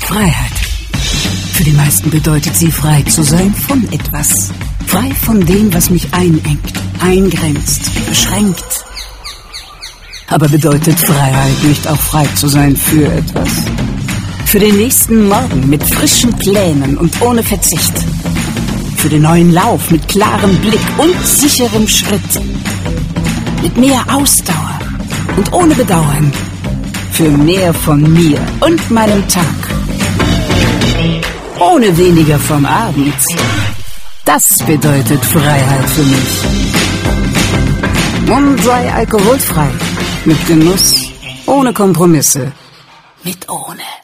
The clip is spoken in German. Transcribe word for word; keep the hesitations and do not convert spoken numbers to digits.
Freiheit. Für die meisten bedeutet sie, frei zu sein von etwas. Frei von dem, was mich einengt, eingrenzt, beschränkt. Aber bedeutet Freiheit nicht auch frei zu sein für etwas? Für den nächsten Morgen mit frischen Plänen und ohne Verzicht. Für den neuen Lauf mit klarem Blick und sicherem Schritt. Mit mehr Ausdauer und ohne Bedauern. Für mehr von mir und meinem Tag. Ohne weniger vom Abend. Das bedeutet Freiheit für mich. Und sei alkoholfrei. Mit Genuss. Ohne Kompromisse. Mit ohne.